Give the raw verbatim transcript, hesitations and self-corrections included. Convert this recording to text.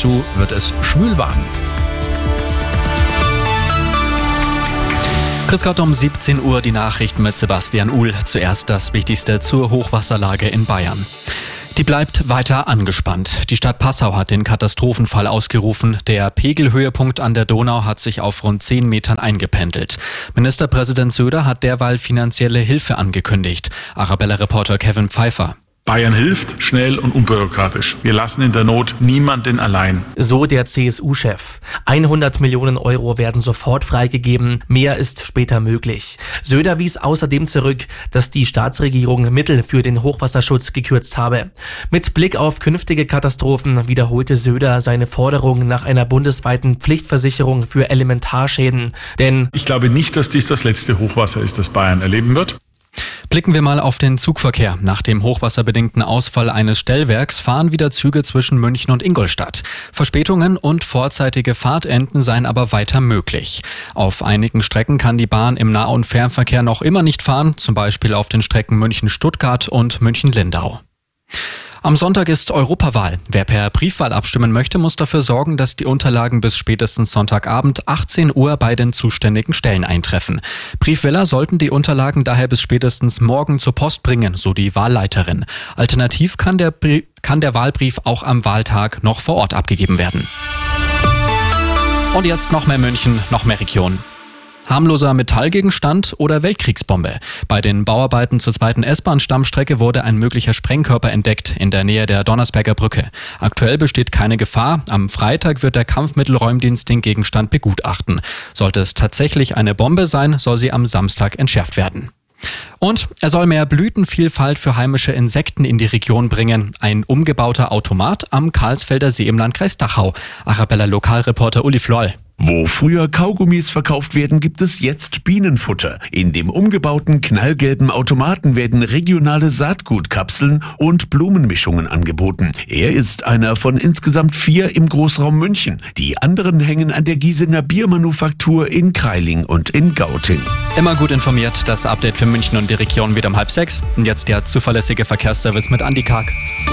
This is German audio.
dazu wird es schwül warm. Grüß Gott, um siebzehn Uhr die Nachrichten mit Sebastian Uhl. Zuerst das Wichtigste zur Hochwasserlage in Bayern. Die bleibt weiter angespannt. Die Stadt Passau hat den Katastrophenfall ausgerufen. Der Pegelhöhepunkt an der Donau hat sich auf rund zehn Metern eingependelt. Ministerpräsident Söder hat derweil finanzielle Hilfe angekündigt. Arabella-Reporter Kevin Pfeiffer. Bayern hilft, schnell und unbürokratisch. Wir lassen in der Not niemanden allein. So der C S U-Chef. hundert Millionen Euro werden sofort freigegeben. Mehr ist später möglich. Söder wies außerdem zurück, dass die Staatsregierung Mittel für den Hochwasserschutz gekürzt habe. Mit Blick auf künftige Katastrophen wiederholte Söder seine Forderung nach einer bundesweiten Pflichtversicherung für Elementarschäden. Denn ich glaube nicht, dass dies das letzte Hochwasser ist, das Bayern erleben wird. Blicken wir mal auf den Zugverkehr. Nach dem hochwasserbedingten Ausfall eines Stellwerks fahren wieder Züge zwischen München und Ingolstadt. Verspätungen und vorzeitige Fahrtenden seien aber weiter möglich. Auf einigen Strecken kann die Bahn im Nah- und Fernverkehr noch immer nicht fahren, zum Beispiel auf den Strecken München-Stuttgart und München-Lindau. Am Sonntag ist Europawahl. Wer per Briefwahl abstimmen möchte, muss dafür sorgen, dass die Unterlagen bis spätestens Sonntagabend achtzehn Uhr bei den zuständigen Stellen eintreffen. Briefwähler sollten die Unterlagen daher bis spätestens morgen zur Post bringen, so die Wahlleiterin. Alternativ kann der, Brie- kann der Wahlbrief auch am Wahltag noch vor Ort abgegeben werden. Und jetzt noch mehr München, noch mehr Region. Harmloser Metallgegenstand oder Weltkriegsbombe? Bei den Bauarbeiten zur zweiten S-Bahn-Stammstrecke wurde ein möglicher Sprengkörper entdeckt in der Nähe der Donnersberger Brücke. Aktuell besteht keine Gefahr. Am Freitag wird der Kampfmittelräumdienst den Gegenstand begutachten. Sollte es tatsächlich eine Bombe sein, soll sie am Samstag entschärft werden. Und er soll mehr Blütenvielfalt für heimische Insekten in die Region bringen. Ein umgebauter Automat am Karlsfelder See im Landkreis Dachau. Arabella-Lokalreporter Uli Floll. Wo früher Kaugummis verkauft werden, gibt es jetzt Bienenfutter. In dem umgebauten knallgelben Automaten werden regionale Saatgutkapseln und Blumenmischungen angeboten. Er ist einer von insgesamt vier im Großraum München. Die anderen hängen an der Giesinger Biermanufaktur in Kreiling und in Gauting. Immer gut informiert, das Update für München und die Region wieder um halb sechs. Und jetzt der zuverlässige Verkehrsservice mit Andi Karg.